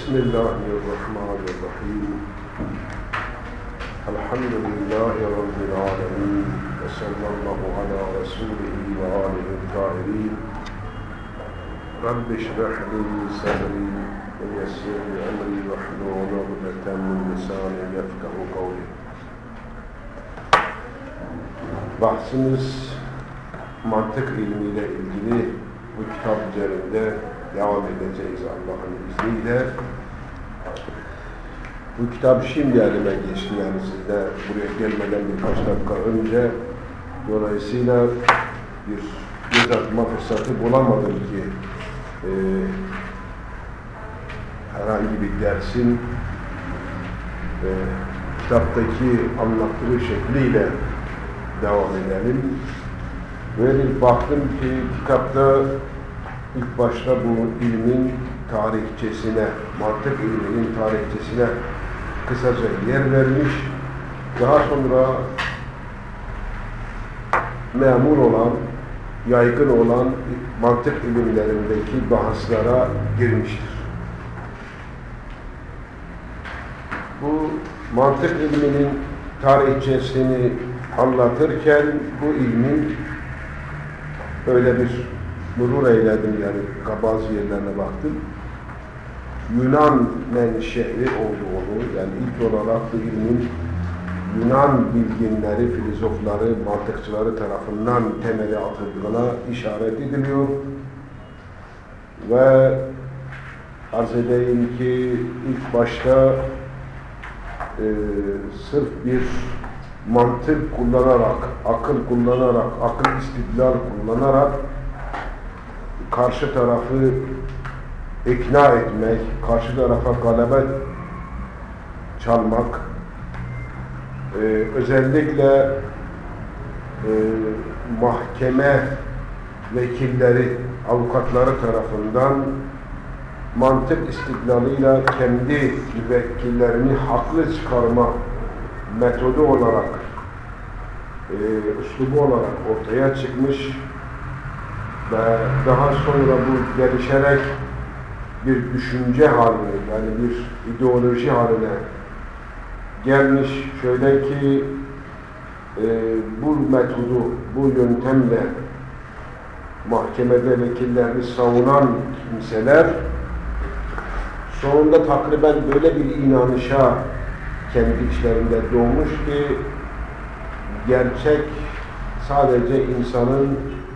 Bismillahirrahmanirrahim. Elhamdülillahi Rabbil alemin. Ve sallallahu ala Resulihi ve alihi tahirin. Rabbi şrah li sadri ve yessir li emri ve hlul uqdeten min lisani yefkahu kavli. Bahsimiz mantık ilmiyle ilgili bu kitap üzerinde devam edeceğiz Allah'ın izniyle. Bu kitap şimdi elime geçti, yani sizde buraya gelmeden birkaç dakika önce. Dolayısıyla bir göz atma fırsatı bulamadım ki herhangi bir dersin kitaptaki anlattığı şekliyle devam edelim. Böyle bir baktım ki kitapta ilk başta bu ilmin tarihçesine, mantık ilminin tarihçesine kısaca yer vermiş. Daha sonra memur olan, yaygın olan mantık ilimlerindeki bahslara girmiştir. Bu mantık ilminin tarihçesini anlatırken bu ilmin öyle bir murur eyledim, yani bazı yerlerine baktım. Yunan menşeli olduğunu, yani ilk olarak bu ilmin Yunan bilginleri, filozofları, mantıkçıları tarafından temeli atıldığına işaret ediliyor. Ve arz edeyim ki ilk başta sırf bir mantık kullanarak, akıl kullanarak, akıl istidlal kullanarak karşı tarafı ikna etmek, karşı tarafa galebe çalmak, özellikle mahkeme vekilleri, avukatları tarafından mantık istidlalıyla kendi müvekkillerini haklı çıkarma metodu olarak, üslubu olarak ortaya çıkmış ve daha sonra bu gelişerek bir düşünce haline, yani bir ideoloji haline gelmiş. Şöyle ki bu metodu, bu yöntemle mahkemede vekillerini savunan kimseler sonunda takriben böyle bir inanışa kendi içlerinde doğmuş ki gerçek sadece insanın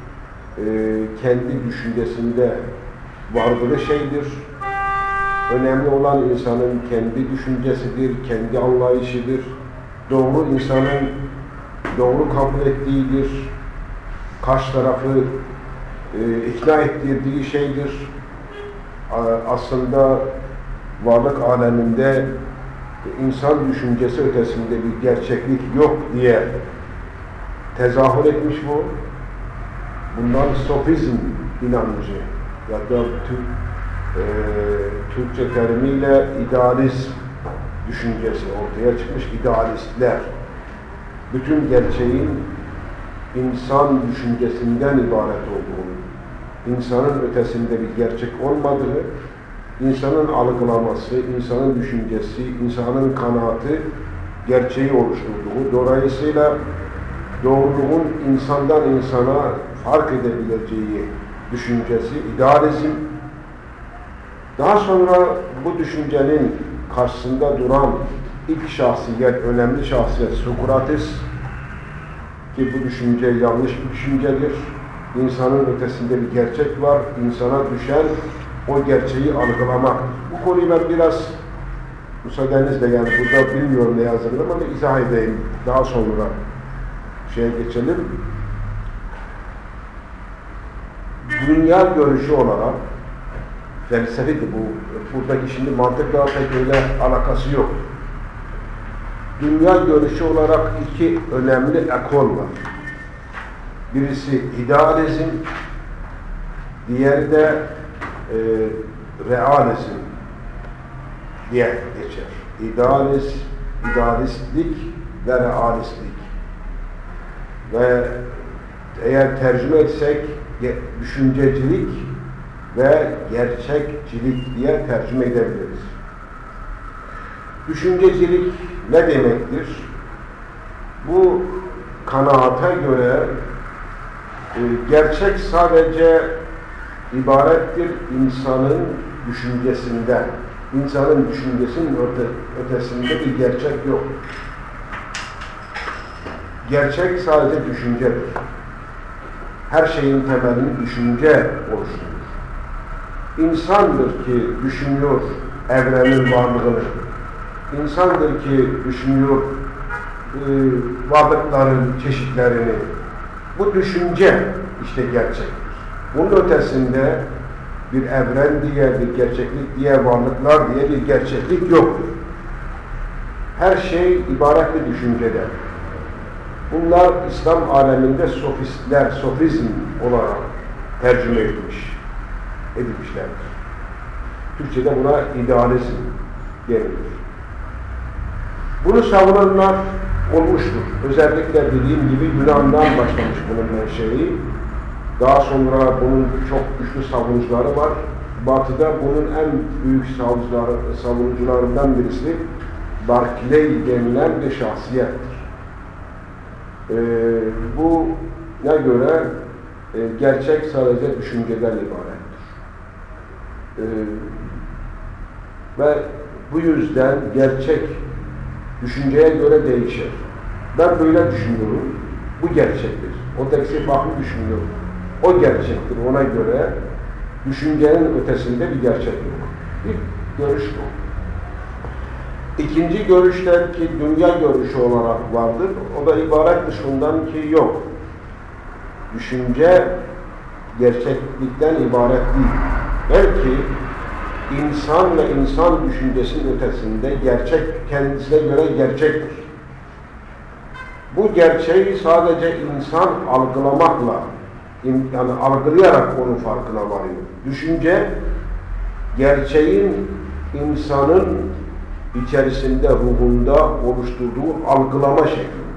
kendi düşüncesinde vardığı şeydir. Önemli olan insanın kendi düşüncesidir, kendi anlayışıdır. Doğru insanın doğru kabul ettiğidir. Karşı tarafı ikna ettirdiği şeydir. Aslında varlık aleminde insan düşüncesi ötesinde bir gerçeklik yok diye tezahür etmiş bu. Bundan sofizm inancı ya da Türkçe terimiyle idealizm düşüncesi ortaya çıkmış. İdealistler bütün gerçeğin insan düşüncesinden ibaret olduğunu, insanın ötesinde bir gerçek olmadığı, insanın algılaması, insanın düşüncesi, insanın kanaati gerçeği oluşturduğu, dolayısıyla doğruluğun insandan insana fark edebileceği düşüncesi, idealizm. Daha sonra bu düşüncenin karşısında duran ilk şahsiyet, önemli şahsiyet Sokrates, ki bu düşünce yanlış bir düşüncedir. İnsanın ötesinde bir gerçek var, insana düşen o gerçeği algılamak. Bu konuyu ben biraz müsaadenizle, yani burada bilmiyorum ne yazılır ama izah edeyim. Daha sonra geçelim. Dünya görüşü olarak felsefeydi bu. Buradaki şimdi mantıkla pek öyle alakası yok. Dünya görüşü olarak iki önemli ekol var. Birisi idealizm, diğeri de realizm diye geçer. İdealistlik ve realistlik. Ve eğer tercüme etsek düşüncecilik ve gerçekçilik diye tercüme edebiliriz. Düşüncecilik ne demektir? Bu kanaata göre gerçek sadece ibarettir insanın düşüncesinden. İnsanın düşüncesinin ötesinde bir gerçek yok. Gerçek sadece düşüncedir. Her şeyin temelini düşünce oluşturur. İnsandır ki düşünüyor evrenin varlığını. İnsandır ki düşünüyor varlıkların çeşitlerini. Bu düşünce işte gerçektir. Bunun ötesinde bir evren diye, bir gerçeklik diye, varlıklar diye bir gerçeklik yoktur. Her şey ibaret bir düşünceden. Bunlar İslam aleminde sofistler, sofizm olarak tercüme edilmişlerdir. Türkçe'de buna idealizm denilir. Bunu savunanlar olmuştur. Özellikle dediğim gibi Yunan'dan başlamış bunun menşei. Daha sonra bunun çok güçlü savunucuları var. Batı'da bunun en büyük savunucularından birisi Berkeley denilen bir şahsiyettir. Bu ne göre gerçek sadece düşünceden ibarettir. Ve bu yüzden gerçek düşünceye göre değişir. Ben böyle düşünüyorum, bu gerçektir. O tekisi farklı düşünüyor. O gerçektir. Ona göre düşüncenin ötesinde bir gerçek yok. Bir görüş bu. İkinci görüşler ki dünya görüşü olarak vardır. O da ibarettir şundan ki yok. Düşünce gerçeklikten ibaret değil. Belki insan ve insan düşüncesinin ötesinde gerçek kendisine göre gerçektir. Bu gerçeği sadece insan algılamakla, yani algılayarak onun farkına varıyor. Düşünce, gerçeğin insanın içerisinde, ruhunda oluşturduğu algılama şeklidir.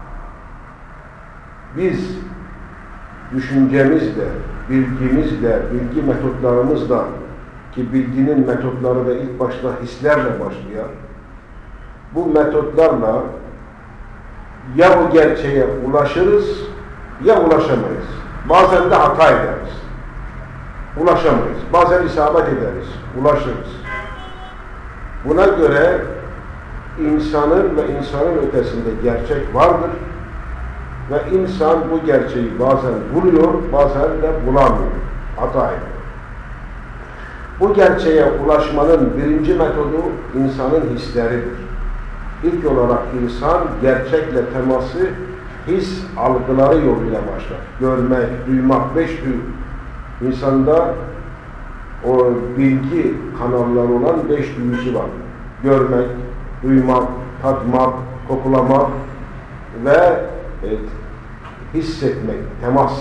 Biz düşüncemizle, bilgimizle, bilgi metotlarımızla ki bilginin metotları da ilk başta hislerle başlıyor. Bu metotlarla ya o gerçeğe ulaşırız ya ulaşamayız. Bazen de hata ederiz. Ulaşamayız. Bazen isabet ederiz. Ulaşırız. Buna göre insanın ve insanın ötesinde gerçek vardır. Ve insan bu gerçeği bazen buluyor, bazen de bulamıyor. Hata ediyor. Bu gerçeğe ulaşmanın birinci metodu insanın hisleridir. İlk olarak insan gerçekle teması his algıları yoluyla başlar. Görmek, duymak, beş duyu. İnsanda o bilgi kanalları olan beş duyusu var. Görmek, duymak, tatmak, kokulamak ve hissetmek, temas.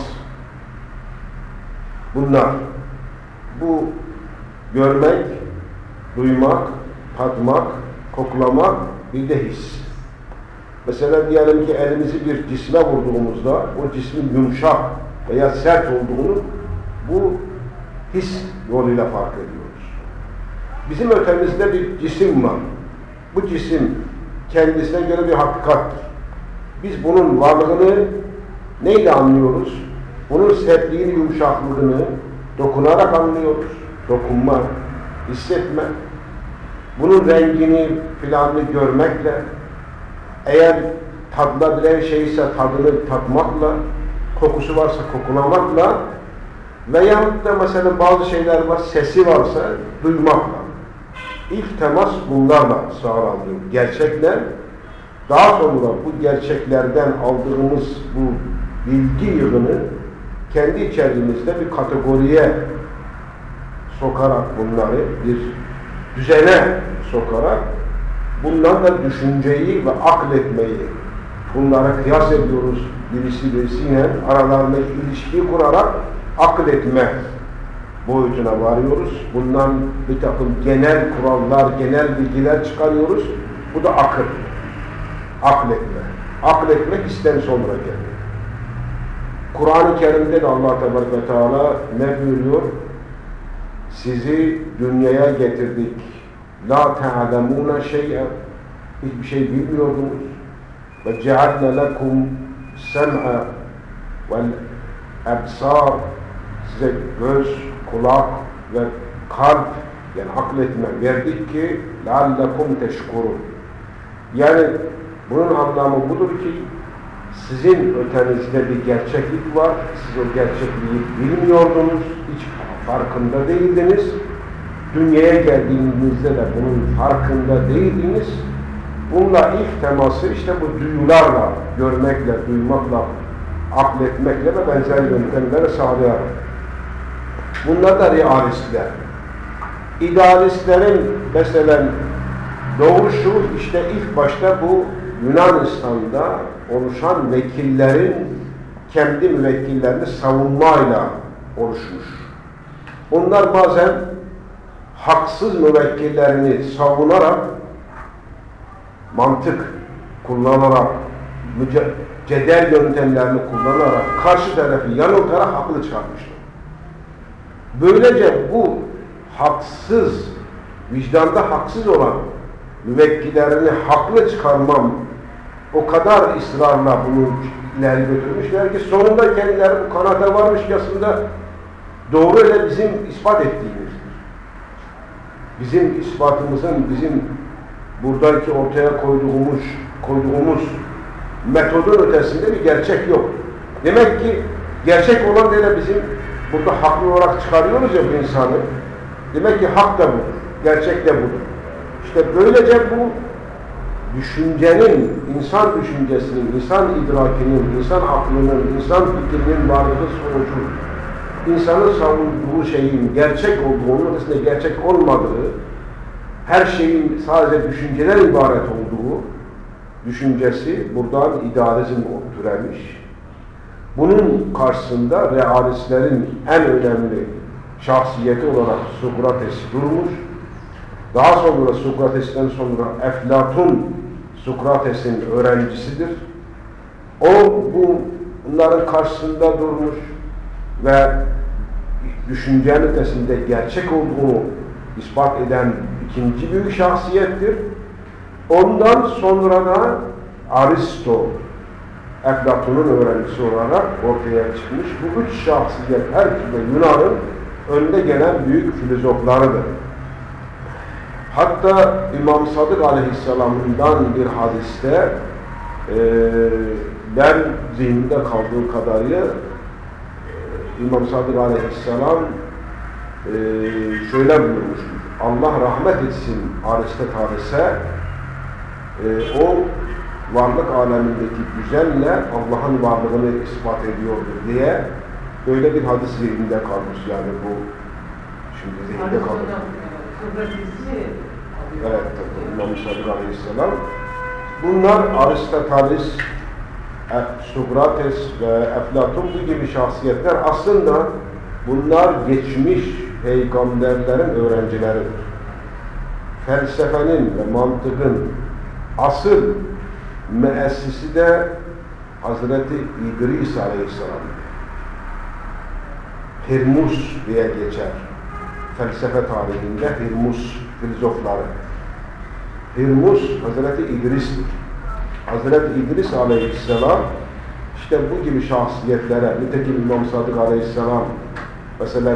Bunlar. Bu görmek, duymak, tatmak, koklamak, bir de his. Mesela diyelim ki elimizi bir cisme vurduğumuzda o cismin yumuşak veya sert olduğunu bu his yoluyla fark ediyoruz. Bizim ötemizde bir cisim var. Bu cisim kendisine göre bir hakikattir. Biz bunun varlığını neyle anlıyoruz? Bunun sertliğini, yumuşaklığını dokunarak anlıyoruz. Dokunma, hissetme. Bunun rengini filanını görmekle, eğer tadılabilen şeyse tadını tatmakla, kokusu varsa kokulamakla veyahut da mesela bazı şeyler var, sesi varsa duymakla. İlk temas bunlarla sağlanıyor. Gerçekler, daha sonra bu gerçeklerden aldığımız bu bilgi yığını kendi içerimizde bir kategoriye sokarak bunları bir düzene sokarak bundan da düşünceyi ve akletmeyi bunlara kıyas ediyoruz birisiyle aralarında ilişkiyi kurarak akletme boyutuna varıyoruz. Bundan bir takım genel kurallar, genel bilgiler çıkarıyoruz. Bu da akıl. Akletme. Akletmek isten sonra geliyor. Kur'an-ı Kerim'de de Allah Teala ne buyuruyor? Sizi dünyaya getirdik. La ta'lemûne şey'e. Hiçbir şey bilmiyordunuz. Ve cealne lekum sem'a vel ebsar, size göz, kulak ve kalp, yani akletme verdik ki leallekum teşkurun. Yani bunun anlamı budur ki sizin ötenizde bir gerçeklik var. Siz o gerçekliği bilmiyordunuz. Hiç farkında değildiniz. Dünyaya geldiğinizde de bunun farkında değildiniz. Bununla ilk teması işte bu duyularla, görmekle, duymakla, akletmekle ve benzer yöntemlere sağlayarak. Bunlar da realistler. İdealistlerin mesela doğuşu işte ilk başta bu Yunanistan'da oluşan vekillerin kendi müvekkillerini savunmayla oluşmuş. Onlar bazen haksız müvekkillerini savunarak, mantık kullanarak, cedel yöntemlerini kullanarak karşı tarafı yanıltarak haklı çıkartmışlar. Böylece bu haksız, vicdanda haksız olan müvekkillerini haklı çıkarmam o kadar ısrarla bunu ileri götürmüşler ki sonunda kendileri bu kanaata varmışçasında doğru ile bizim ispat ettiğimizdir. Bizim ispatımızın, bizim buradaki ortaya koyduğumuz metodun ötesinde bir gerçek yok. Demek ki gerçek olan değil bizim burada haklı olarak çıkarıyoruz ya bu insanı. Demek ki hak da budur, gerçek de budur. İşte böylece bu düşüncenin, insan düşüncesinin, insan idrakinin, insan aklının, insan fikrinin varlığı sonucu insanın savunduğu şeyin gerçek olduğunu, aslında gerçek olmadığı, her şeyin sadece düşünceler ibaret olduğu düşüncesi buradan idealizm türemiş. Bunun karşısında realistlerin en önemli şahsiyeti olarak Sokrates durmuş. Daha sonra Sokrates'ten sonra Eflatun Sokrates'in öğrencisidir. O bunların karşısında durmuş ve düşüncenin ötesinde gerçek olduğunu ispat eden ikinci büyük şahsiyettir. Ondan sonra da Aristo, Eflatun'un öğrencisi olarak ortaya çıkmış. Bu üç şahsiyet her türlü Yunan'ın önde gelen büyük filozoflarıdır. Hatta İmam Sadık Aleyhisselam'dan bir hadiste ben zihnimde kaldığı kadarıyla İmam Sadık Aleyhisselam şöyle buyurmuştur. Allah rahmet etsin Aristoteles'e, o varlık alemindeki düzenle Allah'ın varlığını ispat ediyordur diye böyle bir hadis zihnimde kalmış. Yani bu şimdi zihnimde kalmış. Evet, İmam Sadık Aleyhisselam. Bunlar Aristoteles, Sokrates ve Eflatun bu gibi şahsiyetler aslında bunlar geçmiş peygamberlerin öğrencileridir. Felsefenin ve mantığın asıl müessisi de Hazreti İdris Aleyhisselam. Hirmus diye geçer. Felsefe tarihinde Hirmus filozofları. Hirmus Hazreti İdris'tir. Hazreti İdris Aleyhisselam işte bu gibi şahsiyetlere, nitekim İmam Sadık Aleyhisselam mesela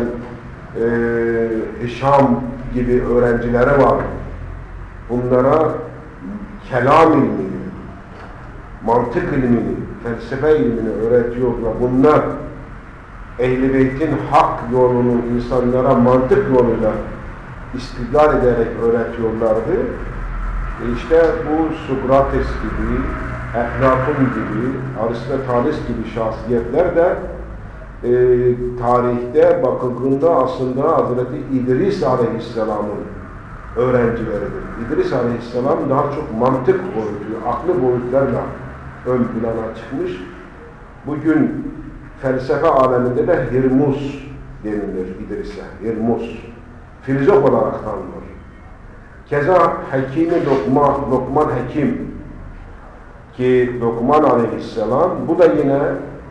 Hişam gibi öğrencileri var. Bunlara kelam ilmini, mantık ilmini, felsefe ilmini öğretiyorlar. Bunlar Ehl-i Beyt'in hak yolunu insanlara mantık yoluyla istidlal ederek öğretiyorlardı. İşte bu Sokrates gibi, Eflatun gibi, Aristoteles gibi şahsiyetler de tarihte bakıldığında aslında Hazreti İdris Aleyhisselam'ın öğrencileridir. İdris Aleyhisselam daha çok mantık boyutu, aklı boyutlarla ön plana çıkmış. Bugün felsefe aleminde de Hirmus denilir İdris'e. Hirmus. Filozof olarak tanınır. Keza Hakimi Lokman Hakim ki Lokman Aleyhisselam bu da yine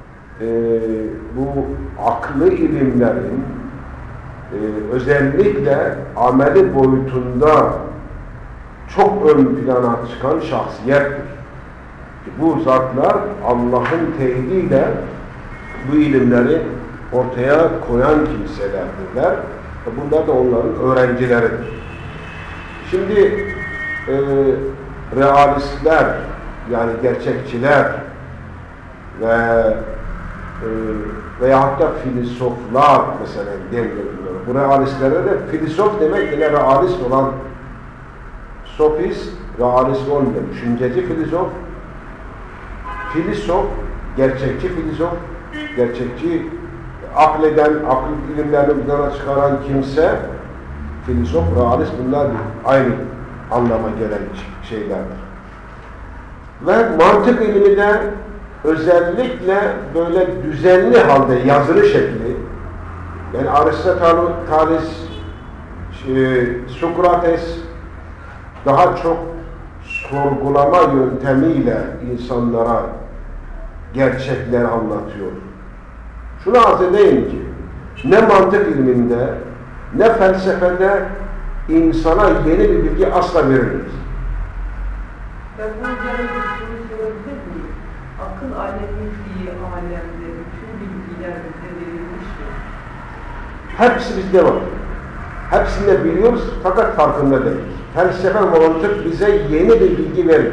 bu aklı ilimlerin özellikle ameli boyutunda çok ön plana çıkan şahsiyettir. Bu zatlar Allah'ın teydiyle bu ilimleri ortaya koyan kimselerdirler. Bunlar da onların öğrencileridir. Şimdi realistler, yani gerçekçiler veya hatta filozoflar mesela deniyor. Bu realistlere de filozof demek yine realist olan, sofist, realist olmayan, düşünceci filozof, gerçekçi filozof, gerçekçi akleden, akıl ilimlerini buna çıkaran kimse, filozof, realist, bunlar aynı anlama gelen şeylerdir. Ve mantık ilmi de özellikle böyle düzenli halde yazılı şekli, yani Aristoteles, Sokrates daha çok sorgulama yöntemiyle insanlara gerçekleri anlatıyor. Şunu arz edeyim ki, ne mantık ilminde, ne felsefede insana yeni bir bilgi asla verilir. Ben bu üzerine bir soru sorabilir miyim? Akıl alemindeki alemde bütün bilgiler bize verilmiş mi? Hepsi bizde var. Hepsini de biliyoruz fakat farkında değiliz. Felsefe mantık bize yeni bir bilgi veriyor.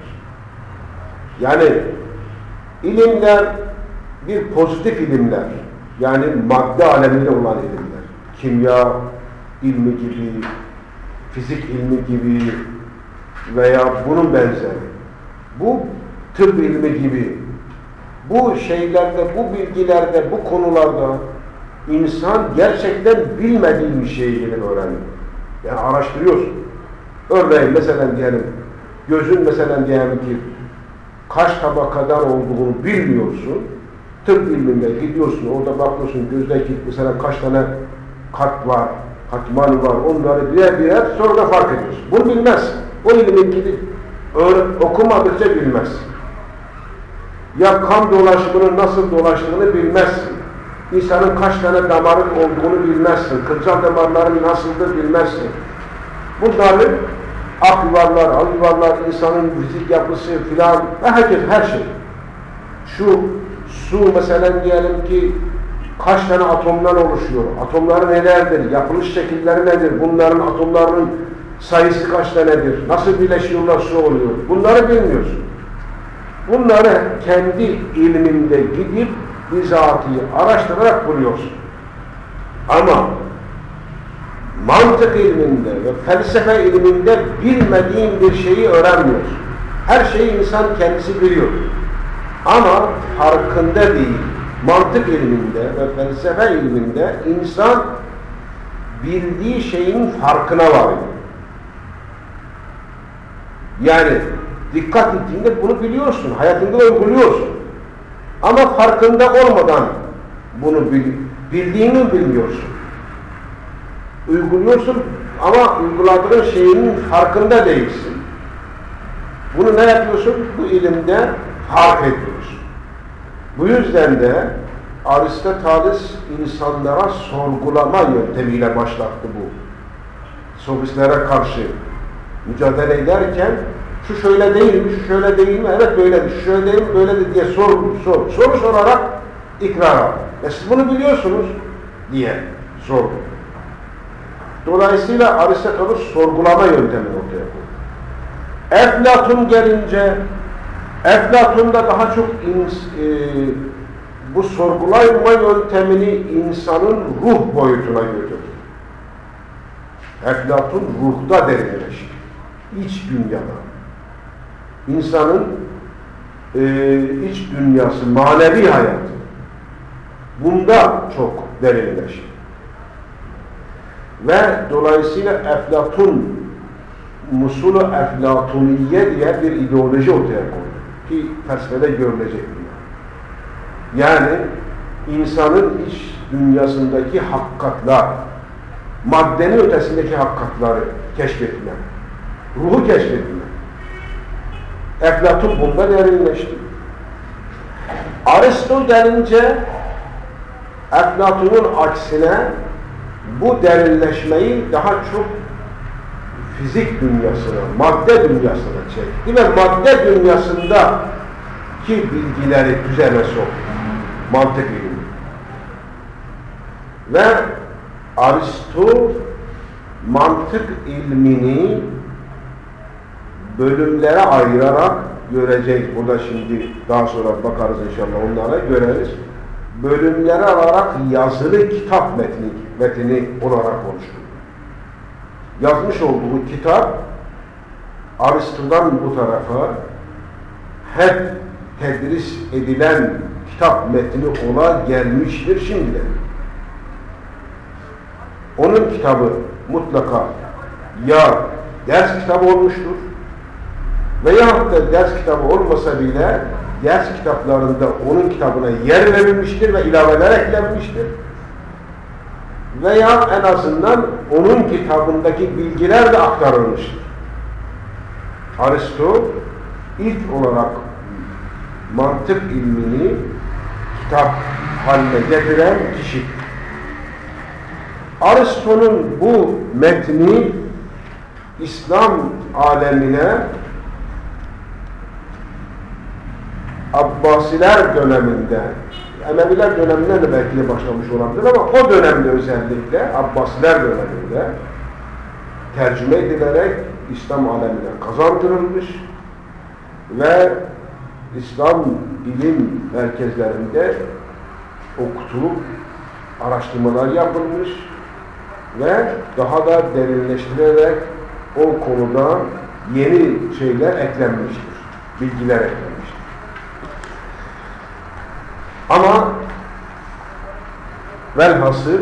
Yani ilimler bir pozitif ilimler, yani madde aleminde olan ilimler. Kimya ilmi gibi, fizik ilmi gibi veya bunun benzeri. Bu tıp ilmi gibi. Bu şeylerde, bu bilgilerde, bu konularda insan gerçekten bilmediği bir şeyi gelip öğreniyor. Yani araştırıyorsun. Örneğin mesela diyelim, gözün mesela diyelim ki kaç tabakadan olduğunu bilmiyorsun. Tıp ilminde gidiyorsun, orada bakıyorsun gözdeki mesela kaç tane kat var, katman var, onları birer birer sonra da fark ediyorsun. Bunu bilmezsin. O ilmin gidip okumadıkça bilmezsin. Ya kan dolaşımının nasıl dolaştığını bilmezsin. İnsanın kaç tane damarın olduğunu bilmezsin. Kılcal damarların nasıldır bilmezsin. Bunların ak yuvarlar, al yuvarlar, insanın fizik yapısı filan, herkes, her şey. Şu su mesela diyelim ki kaç tane atomdan oluşuyor? Atomları nelerdir? Yapılış şekilleri nedir? Bunların atomlarının sayısı kaç tanedir? Nasıl birleşiyorlar, su oluyor? Bunları bilmiyorsun. Bunları kendi ilminde gidip bizatihi araştırarak buluyorsun. Ama mantık ilminde ve felsefe ilminde bilmediğin bir şeyi öğrenmiyorsun. Her şeyi insan kendisi biliyor. Ama farkında değil. Mantık ilminde ve felsefe ilminde insan bildiği şeyin farkına varıyor. Yani dikkat ettiğinde bunu biliyorsun, hayatında uyguluyorsun. Ama farkında olmadan bunu bildiğini bilmiyorsun. Uyguluyorsun ama uyguladığın şeyin farkında değilsin. Bunu ne yapıyorsun? Bu ilimde fark ediyorsun. Bu yüzden de Aristoteles insanlara sorgulama yöntemiyle başlattı bu. Sofistlere karşı mücadele ederken şu şöyle değil mi, şu şöyle değil mi, evet böyledir, şu şöyle değil mi, böyledir diye soru sorarak ikrar aldı. Siz bunu biliyorsunuz diye sordu. Dolayısıyla Aristoteles sorgulama yöntemini ortaya koydu. Eflatun gelince, Eflatun'da daha çok bu sorgulama yöntemini insanın ruh boyutuna götürdü. Eflatun ruhta derinleşti. İç dünyada. İnsanın iç dünyası, manevi hayatı. Bunda çok derinleşti. Ve dolayısıyla Eflatun, Musulu Eflatuniye diye bir ideoloji ortaya koydu. Ki felsefede görülecek bir yani insanın iç dünyasındaki hakikatler, maddenin ötesindeki hakikatları keşfetme, ruhu keşfetme. Eflatun bunda derinleşti. Aristo gelince Eflatun'un aksine bu derinleşmeyi daha çok fizik dünyasına, madde dünyasına çekti ve madde dünyasındaki bilgileri düzene soktu. Mantık ilmi. Ve Aristo mantık ilmini bölümlere ayırarak göreceğiz. Burada şimdi daha sonra bakarız inşallah, onlara göreriz. Bölümlere alarak yazılı kitap metni olarak oluşturdu. Yazmış olduğu kitap Aristo'dan bu tarafa hep tedris edilen kitap metni ola gelmiştir şimdiden. Onun kitabı mutlaka ya ders kitabı olmuştur veya da ders kitabı olmasa bile ders kitaplarında onun kitabına yer verilmiştir ve ilaveler eklenmiştir. Veya en azından onun kitabındaki bilgiler de aktarılmıştır. Aristo ilk olarak mantık ilmini kitap haline getiren kişidir. Aristo'nun bu metni İslam alemine Abbasiler döneminde, Emeviler döneminden de belki de başlamış olabilir ama o dönemde özellikle Abbasiler döneminde tercüme edilerek İslam alemine kazandırılmış ve İslam ilim merkezlerinde okutulup araştırmalar yapılmış ve daha da derinleştirilerek o konuda yeni şeyler eklenmiştir, bilgiler eklenmiştir. Ama velhasıl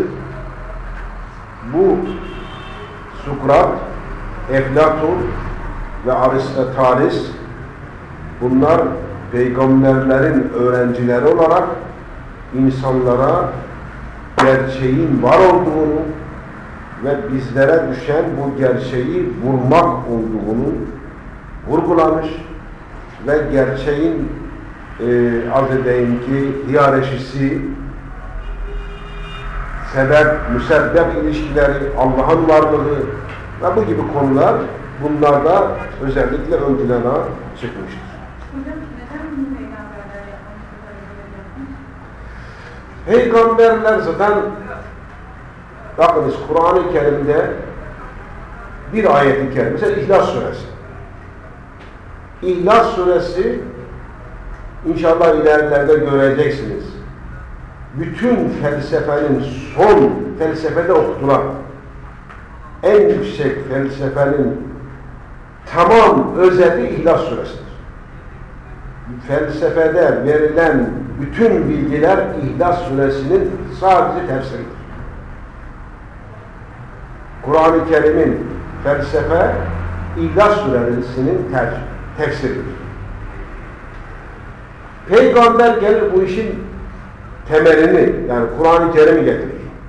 bu Sokrat, Eflatun ve Aristoteles bunlar peygamberlerin öğrencileri olarak insanlara gerçeğin var olduğunu ve bizlere düşen bu gerçeği vurmak olduğunu vurgulamış ve gerçeğin arz edeyim ki hiyerarşisi, sebep, müsebbep ilişkileri, Allah'ın varlığı ve bu gibi konular bunlarda özellikle ön plana çıkmıştır. Hocam neden bunu peygamberler yapmış? Peygamberler zaten bakınız Kur'an-ı Kerim'de bir ayet-i kerime, mesela İhlas Suresi. İhlas Suresi İnşallah ilerilerde göreceksiniz. Bütün felsefenin son felsefede okutulan en yüksek felsefenin tamam özeti İhlas Suresi'dir. Felsefede verilen bütün bilgiler İhlas Suresi'nin sadece tefsiridir. Kur'an-ı Kerim'in felsefe İhlas Suresi'nin tefsiridir. Peygamber gelir bu işin temelini, yani Kur'an-ı Kerim'i getirir.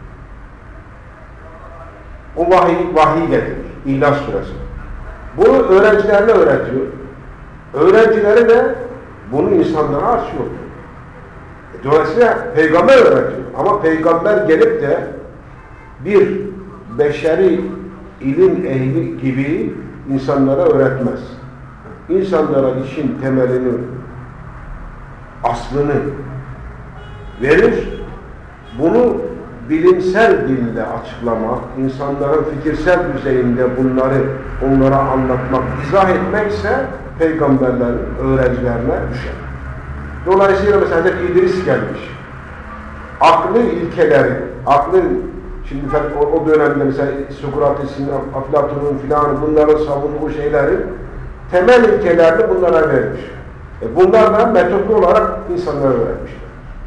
O vahiy getirir. İhlas Suresi. Bunu öğrencilerine öğretiyor. Öğrencileri de bunu insanlara açıyor. Dolayısıyla peygamber öğretiyor. Ama peygamber gelip de bir beşeri ilim ehli gibi insanlara öğretmez. İnsanlara işin temelini, aslını verir. Bunu bilimsel dille açıklamak, insanların fikirsel düzeyinde bunları onlara anlatmak, izah etmekse peygamberlerin öğrencilerine düşer. Dolayısıyla mesela İdris gelmiş. Aklı ilkeleri, şimdi o dönemde mesela Sokrates'in, Aflatun'un filan bunların savunduğu şeyleri temel ilkelerini bunlara vermiş. Bunlar da metotlu olarak insanlara öğretmişler.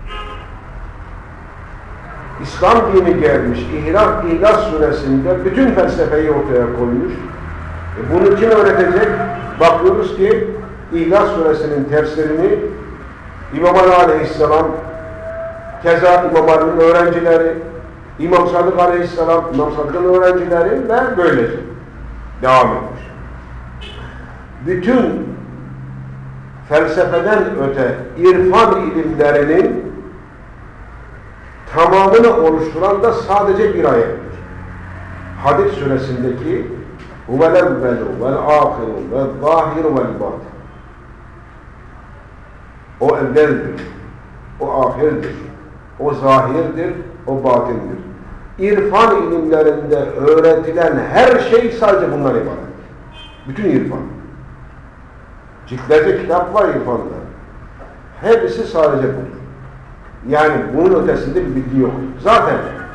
İslam dini gelmiş, İhlas Suresi'nde bütün felsefeyi ortaya koymuş. Bunu kim öğretecek? Bakıyoruz ki İhlas Suresi'nin tefsirini İmam Ali Aleyhisselam, keza İmam Ali'nin öğrencileri, İmam Sadık Aleyhisselam, İmam Sadık'ın öğrencileri ve böylece devam etmiş. Bütün felsefeden öte irfan ilimlerinin tamamını oluşturan da sadece bir ayettir. Hadid suresindeki Huvel evvelu vel ahiru vel zahiru vel batin. O evveldir, o ahirdir, o zahirdir, o batindir. İrfan ilimlerinde öğretilen her şey sadece bundan ibaret. Bütün irfan. Ciltlerce kitap var irfanda. Hepsi sadece budur. Yani bunun ötesinde bir bilgi yok. Zaten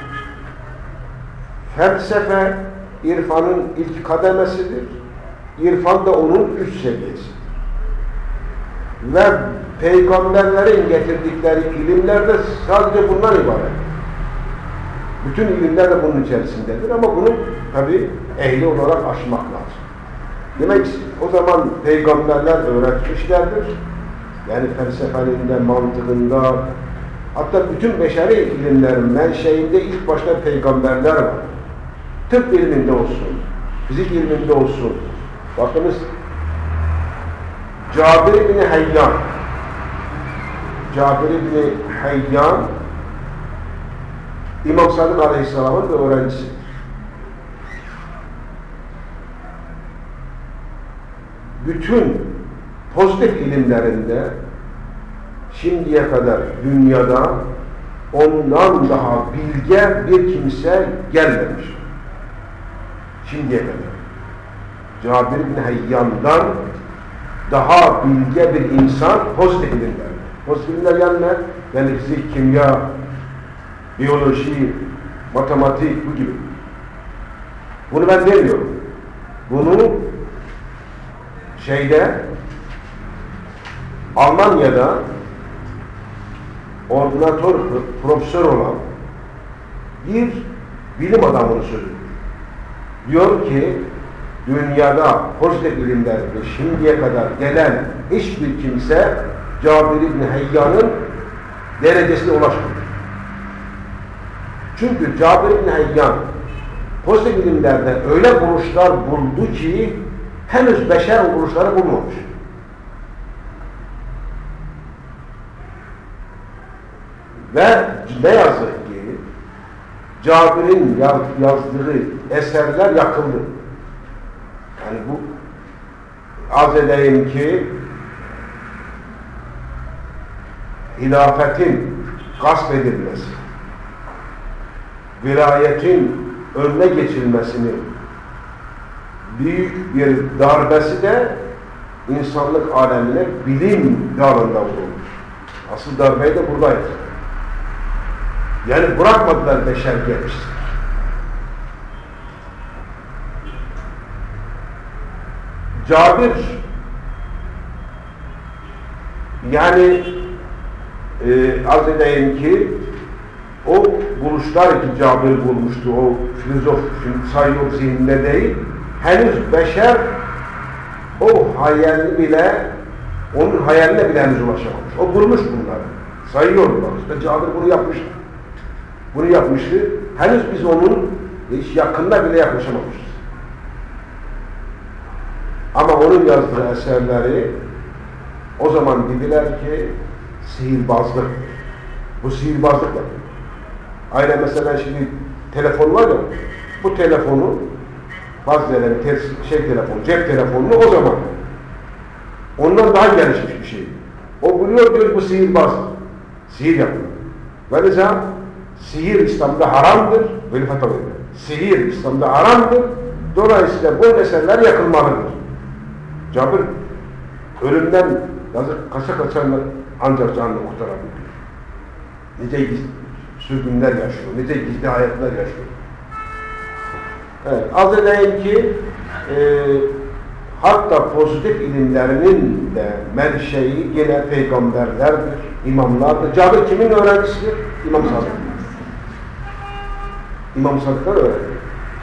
felsefe irfanın ilk kademesidir. İrfan da onun üst seviyesidir. Ve peygamberlerin getirdikleri ilimler de sadece bundan ibaret. Bütün ilimler de bunun içerisindedir ama bunu tabi ehli olarak aşmak lazım. Demek o zaman peygamberler öğretmişlerdir. Yani felsefenin de, mantığında, hatta bütün beşeri ilimlerin menşeinde ilk başta peygamberler var. Tıp ilminde olsun, fizik ilminde olsun. Bakınız, Cabir ibn Hayyan, İmam Sadık Aleyhisselam'ın bir öğrencisidir. Bütün pozitif ilimlerinde şimdiye kadar dünyada ondan daha bilge bir kimse gelmemiş. Şimdiye kadar. Cabir ibn Hayyan'dan daha bilge bir insan pozitif ilimler. Pozitif ilimler yani fizik, kimya, biyoloji, matematik bu gibi. Bunu ben demiyorum. Bunu Almanya'da ordinatör, profesör olan bir bilim adamının sözüdür. Diyor ki dünyada pozitif ilimlerinde şimdiye kadar gelen hiçbir kimse Cabir ibn Hayyan'ın derecesine ulaşmadı. Çünkü Cabir ibn Hayyan pozitif ilimlerde öyle buluşlar buldu ki henüz beşer o buluşları bulmamış. Ve ne yazık ki Cabir'in yazdığı eserler yakıldı. Yani bu az edeyim ki hilafetin gasp edilmesi, vilayetin önüne geçilmesinin büyük bir darbesi de insanlık alemine bilim dalında vurulmuş. Asıl darbeyi de buradaydı. Yani bırakmadılar beşer gelmişsin. Cabir yani az edeyim ki o buluşlar ki Cabir bulmuştu, o filozof sayıyor zihninde değil, henüz beşer o hayalini bile, onun hayaline bile henüz ulaşamamış. O bulmuş bunları. Sayıyorlar. İşte Cabir bunu yapmıştı. Bunu yapmıştı. Henüz biz onun hiç yakında bile yaklaşamamışız. Ama onun yazdığı eserleri o zaman dediler ki sihirbazlık. Bu sihirbazlıkla. Aynen mesela şimdi telefon var ya, bu telefonu bazıları telefon, cep telefonunu o zaman ondan daha gelişmiş bir şey. O buluyor diyor bu sihirbaz. Sihir yapıyor. Böylece sihir İslam'da haramdır. Böyle fatva veriyor. Sihir İslam'da haramdır. Dolayısıyla bu meseleler yakılmalıdır. Cabir ölümden yazık kaça ancak canını kurtarabiliyor. Nice gizli sürgünler yaşıyor, nice gizli hayatlar yaşıyor. Evet, az edeyim ki hatta pozitif ilimlerinin de menşei yine peygamberlerdir, imamlardır. Cabir kimin öğrencisidir? İmam Sadık. İmam Sadık'tan öğrenci.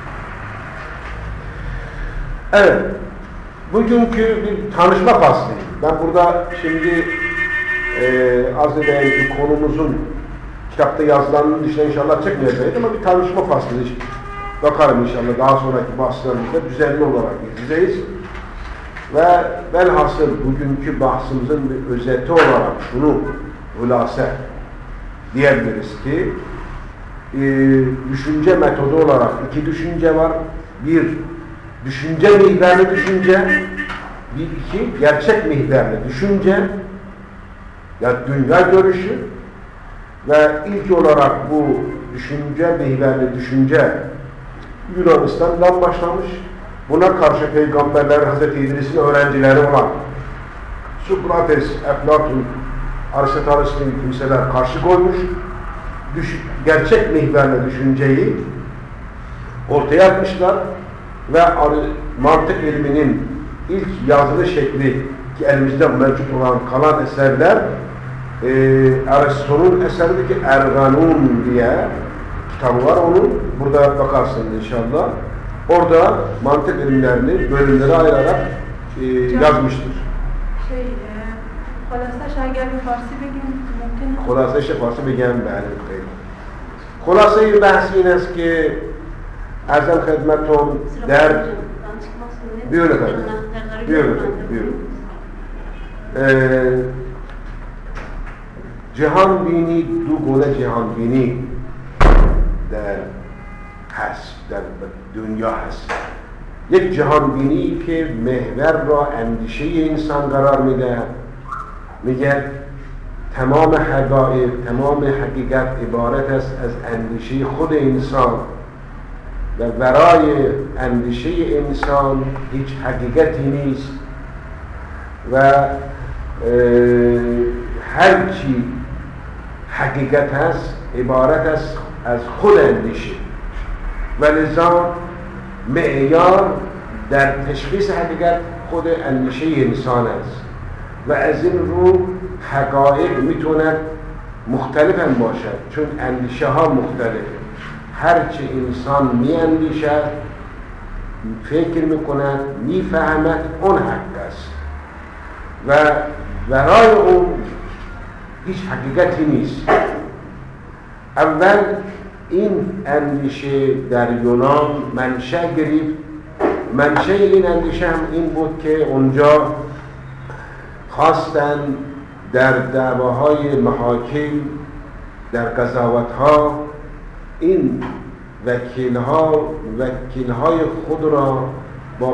Evet, bugünkü bir tanışma faslı. Ben burada şimdi az edeyim ki konumuzun kitapta yazılanın dışında inşallah çıkmayacağız ama bir tanışma faslı. Bakarım inşallah daha sonraki bahslerimizde düzenli olarak izleyeceğiz. Ve velhasıl bugünkü bahsimizin bir özeti olarak şunu hulase diyebiliriz ki düşünce metodu olarak iki düşünce var. Bir, Düşünce mihverli düşünce, bir iki gerçek mihverli düşünce, ya dünya görüşü ve ilk olarak bu düşünce mihverli düşünce Yunanistan'dan başlamış. Buna karşı peygamberler Hazreti İdris'in öğrencileri olan Sokrates, Eflatun, Aristoteles gibi kimseler karşı koymuş. Gerçek mihverle düşünceyi ortaya atmışlar ve mantık ilminin ilk yazılı şekli ki elimizde mevcut olan kalan eserler Aristo'nun eseridir ki Erganun diye kitabı var onun. Burada bakarsınız inşallah. Orada mantık ilimlerini bölümlere ayırarak yazmıştır. خلاصه اگر به فارسی بگیم ممکنه خلاصه فارسی بگم بله خیلی خلاصه بحث این است که ارزم خدمتتون در بیرون جهان بینی دو گونه جهان بینی در هست در دنیا هست یک جهان بینی که محور را اندیشه انسان قرار میده میگه تمام حقایق تمام حقیقت عبارت است از اندیشه خود انسان و برای اندیشه انسان هیچ حقیقتی نیست و هر چی حقیقت است عبارت است از خود اندیشه و لذا معیار در تشخیص حقیقت خود اندیشه انسان است و از این رو حقایق میتوند مختلف هم باشد چون اندیشه ها مختلفه هرچه انسان میاندیشد فکر میکند میفهمد اون حق است و برای اون هیچ حقیقتی نیست اول این اندیشه در یونان منشأ گرفت منشأ این اندیشه هم این بود که اونجا خواستن در دعواهای محاکم در قضاوت‌ها این وکیل‌های خود را با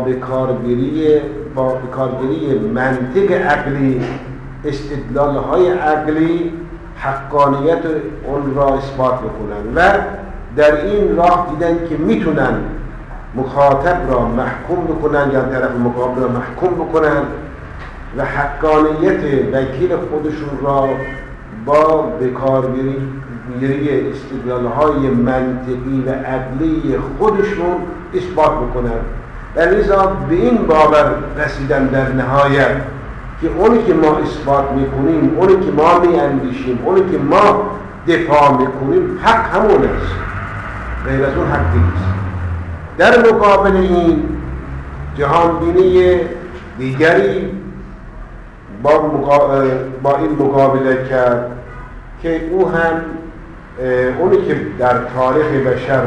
بکارگیری منطق عقلی استدلال‌های عقلی حقانیت اون را اثبات بکنن و در این راه دیدن که میتونن مخاطب را محکوم بکنن یا طرف مقابل را محکوم بکنن و حقانیت وکیل خودشون را با بکارگیری استدلال‌های منطقی و عقلی خودشون اثبات بکنن و لذا به این باور رسیدن در نهایت که اونی که ما اثبات میکنیم اونی که ما میاندیشیم اونی که ما دفاع میکنیم حق همون است غیر از اون حق نیست در مقابل این جهانبینی دیگری با این مقابله کرد که او هم اونی که در تاریخ بشر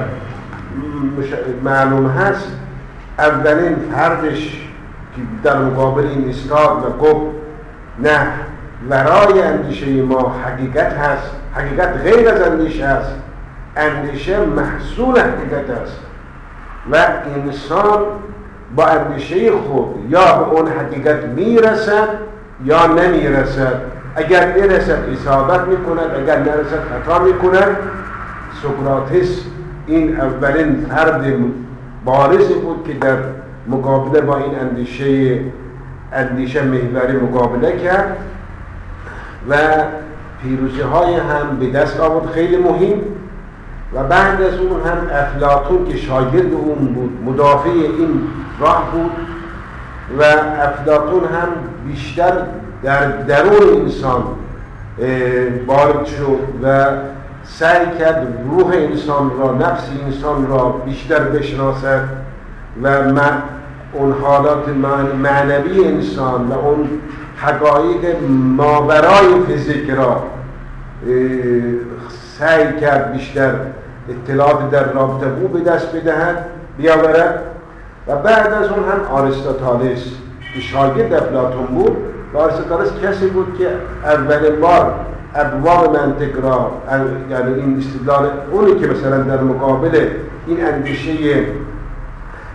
معلوم هست اولین فردش که در مقابل این ایستاد و گفت نه ورای اندیشه ما حقیقت هست حقیقت غیر از اندیشه است اندیشه محصول حقیقت است و انسان با اندیشه خود یا به اون حقیقت میرسد یا نمیرسد اگر برسد اصابت میکند اگر نرسد خطا میکند سقراطس این اولین فرد بارزی بود که در مقابله با این اندیشه محوری مقابله کرد و پیروزی های هم به دست آورد خیلی مهم و بعد از اون هم افلاطون که شاگرد اون بود مدافع این راه بود و افلاطون هم بیشتر در درون انسان وارد شد و سعی کرد روح انسان را نفس انسان را بیشتر بشناسد و اون حالات معنوی انسان و اون حقایق ماورای فیزیک را سعی کرد بیشتر اطلاعات در رابطه او به دست بیاورد و بعد از اون هم آریستوتالس که شاگرد افلاطون بود و آریستوتالس کسی بود که اولین بار ابواب منطق را یعنی این استدلال اونی که مثلا در مقابل این اندیشه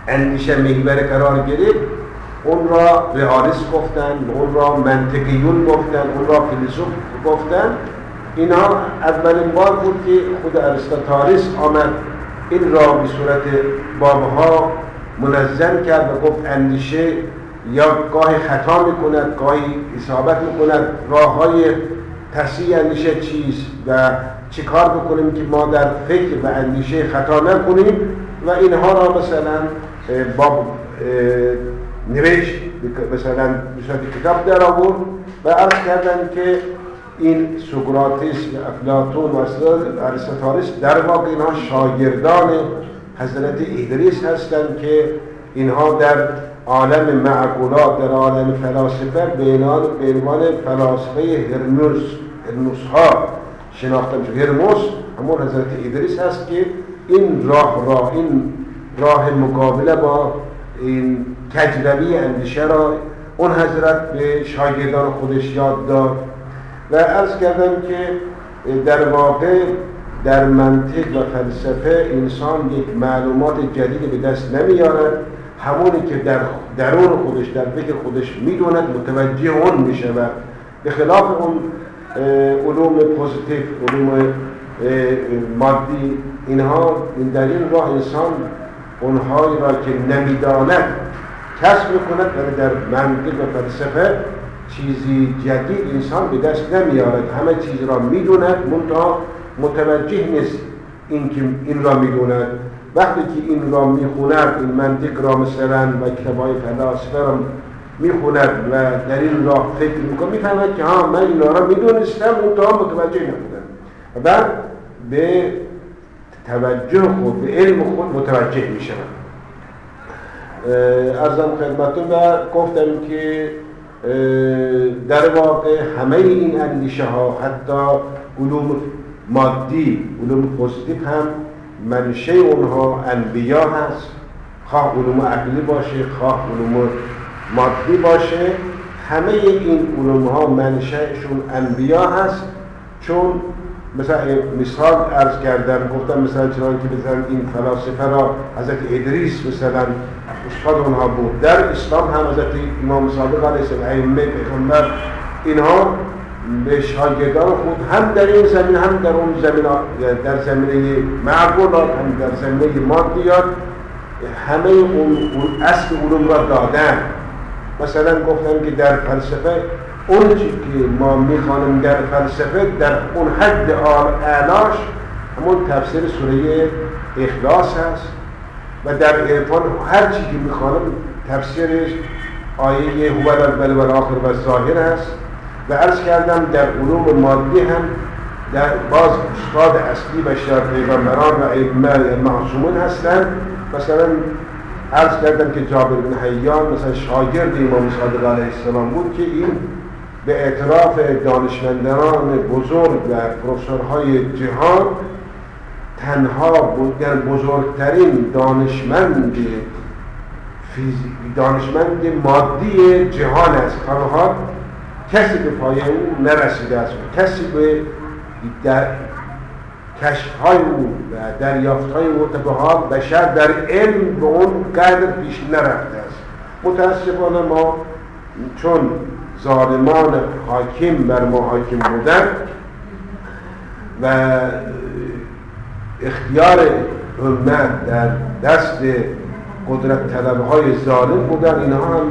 اندیشه محور قرار گرفت، اون را رئالیست گفتن، اون را منطقیون گفتن، اون را فیلسوف گفتن. اینا اولین بار بود که خود ارسطاطالیس آمد این را به صورت بابها منظم کرد و گفت اندیشه یا گاهی خطا میکند، گاهی اصابت میکند، راه های تصحیح اندیشه چیست و چی کار بکنیم که ما در فکر و اندیشه خطا نکنیم و اینها را مثلا باب نوشت، مثلا به صورت کتاب در آورد و عرض کردن که این سقراطس و افلاطون و ارسطاطالیس در واقع اینها شاگردان حضرت ادریس هستند که اینها در عالم معقولات، در عالم فلاسفه به عنوان فلاسفه هرموس ها شناخته میشه. هرموس همون حضرت ادریس هست که این راه مقابله با این تجربی اندیشه را اون حضرت به شاگردان خودش یاد داد و عرض کردم که در واقع در منطق و فلسفه انسان یک معلومات جدیدی به دست نمیارد، همونی که در درون خودش، در فکر خودش میدوند متوجه اون میشه و به خلاف اون علوم پوزیتیو، علوم مادی، اینها در این راه انسان اونهایی را که نمیداند کسب میکند ولی در منطق و فلسفه چیزی جدید انسان به دست نمیارد، همه چیز را میدوند منتها متوجه نیست این را میدوند. وقتی که این را میخوند، این منطق را مثلا و کتاب‌های فلاسفه را میخوند و در این راه فکر میکنه، میفهمد که من این را میدونستم منتها متوجه نبودم و بعد به توجه خود، به علم خود متوجه میشم. عرضم خدمتتون و گفتم که در واقع همه این اندیشه ها، حتی علوم مادی، علوم پوزیتیو هم منشه اونها انبیا هست، خواه علوم عقلی باشه خواه علوم مادی باشه، همه این علوم ها منشهشون انبیا هست. چون مثال عرض کردن، گفتم مثلا چنان که بزن این فلاسفه را حضرت ادریس مثلا استاد اونها بود، در اسلام هم حضرت امام صادق علیه السلام، ائمه پیغمبر، اینها به شاگردان خود هم در این زمین هم در اون زمین، در زمینه معقولات هم در زمینه مادیات همه اون اصل علوم را دادن. مثلا گفتم که در فلسفه اون چی که ما میخوانیم در فلسفه در اون حد اعلاش همون تفسیر سوره اخلاص هست و در عرفان هر چی که میخوانیم تفسیرش آیه هو الاول و الاخر و الظاهر هست. و عرض کردم در علوم مادی هم در باز استاد اصلی بشر پیغمبران و ائمه معصومون هستند. مثلا عرض کردم که جابر بن حیان مثلا شاگرد امام صادق علیه السلام بود که این به اعتراف دانشمندان بزرگ و پروفسورهای جهان تنها بزرگترین دانشمند مادی جهان است. تا کسی به پایه او نرسیده است، کسی به کشف‌های او و دریافت‌های او تا بشر در علم به اون قدر پیش نرفته است. متاسفانه ما چون ظالمان حاکم بر ما حاکم بودن و اختیار امت در دست قدرت طلبهای ظالم بودن، اینها هم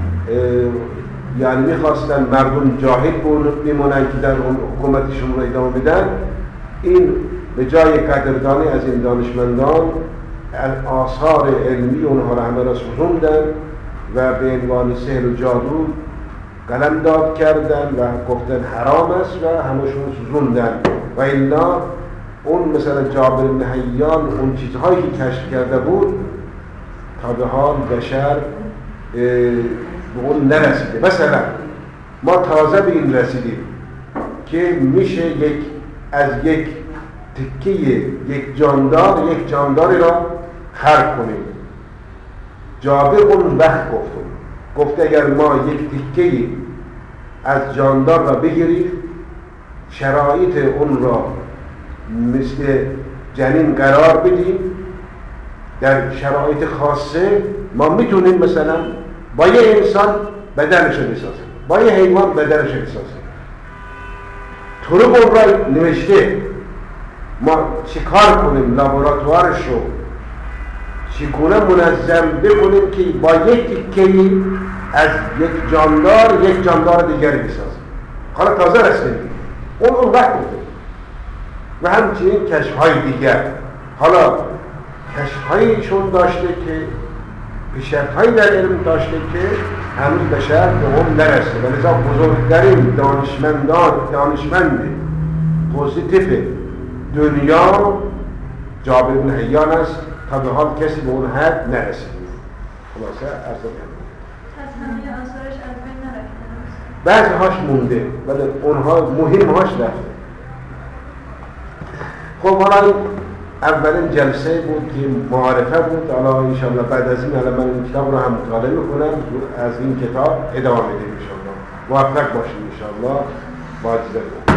یعنی میخواستن مردم جاهل بمونن که در اون حکومتشون رو ادامه بدن. این به جای قدردانی از این دانشمندان آثار علمی اونها را همه را سوزوندن و به عنوان سحر و جادو قلمداد کردن و گفتن حرام است و همشون سوزوندن. و الا اون مثلا جابر بن حیان اون چیزهایی که کشف کرده بود تا به حال بشر به اون نرسیده. مثلا ما تازه به این رسیدیم که میشه از یک تکه یک جانداری را خلق کنیم. جابر اون وقت گفت اگر ما یک تکه از جاندار را بگیریم، شرایط اون را مثل جنین قرار بدیم، در شرایط خاصه ما میتونیم مثلا با یه انسان بدنش رو بسازیم، با یه حیوان بدنش رو بسازیم. طرق اون را نوشته، ما چیکار کنیم لابراتوارش رو چگونه منظم بکنیم که با یک تیکه‌ای از یک جاندار دیگری بسازیم. حالا تازه رسیدیم اون وقت بوده و همچنین کشف‌های دیگر. حالا کشف‌هایی چون داشته که پیشرفت‌هایی در علم داشته که هنوز بشر به اون نرسیده و لذا بزرگترین دانشمند پوزیتیو دنیا جابر بن حیان است تا به حال کسی به اون حد نرسید. خلاصه عرض می‌کنم از همه آثارش از بین نرفته، بعضی هاش مونده ولی اونها مهم هاش رفته. خب حالا اولین جلسه بود که معارفه بود. حالا انشاءالله بعد از این من این کتاب رو هم مطالعه میکنم، از این کتاب ادامه میدیم انشاءالله. موفق باشیم انشاءالله. با اجازه